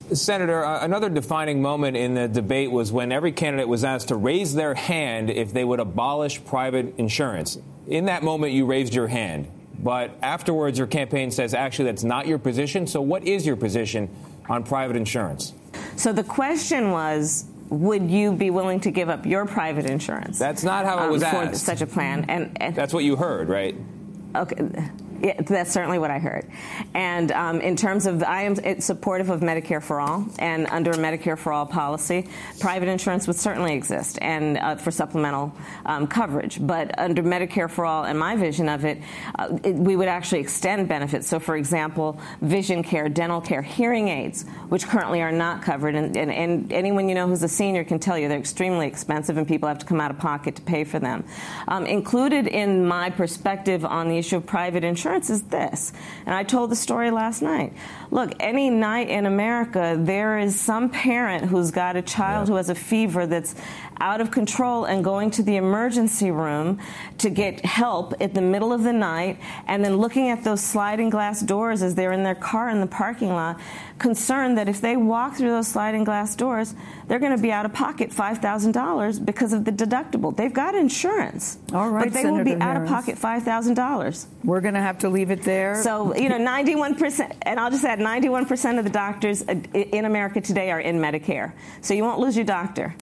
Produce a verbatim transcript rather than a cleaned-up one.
Senator, uh, another defining moment in the debate was when every candidate was asked to raise their hand if they would abolish private insurance. In that moment, you raised your hand. But afterwards, your campaign says, actually, that's not your position. So what is your position on private insurance? So the question was, would you be willing to give up your private insurance? That's not how it was um, for asked. Such a plan. And, and that's what you heard, right? Okay. Yeah, that's certainly what I heard. And um, in terms of, I am supportive of Medicare for All, and under a Medicare for All policy, private insurance would certainly exist and uh, for supplemental um, coverage. But under Medicare for All, and my vision of it, uh, it, we would actually extend benefits. So, for example, vision care, dental care, hearing aids, which currently are not covered. And, and, and anyone you know who's a senior can tell you they're extremely expensive and people have to come out of pocket to pay for them. Um, included in my perspective on the issue of private insurance is this, and I told the story last night. Look, any night in America, there is some parent who's got a child yeah. who has a fever that's out of control and going to the emergency room to get help at the middle of the night, and then looking at those sliding glass doors as they're in their car in the parking lot, concerned that if they walk through those sliding glass doors, they're going to be out of pocket five thousand dollars because of the deductible. They've got insurance, all right, but they Senator will be Harris. out of pocket five thousand dollars. We're going to have to leave it there. So, you know, ninety-one percent, and I'll just add ninety-one percent of the doctors in America today are in Medicare. So you won't lose your doctor.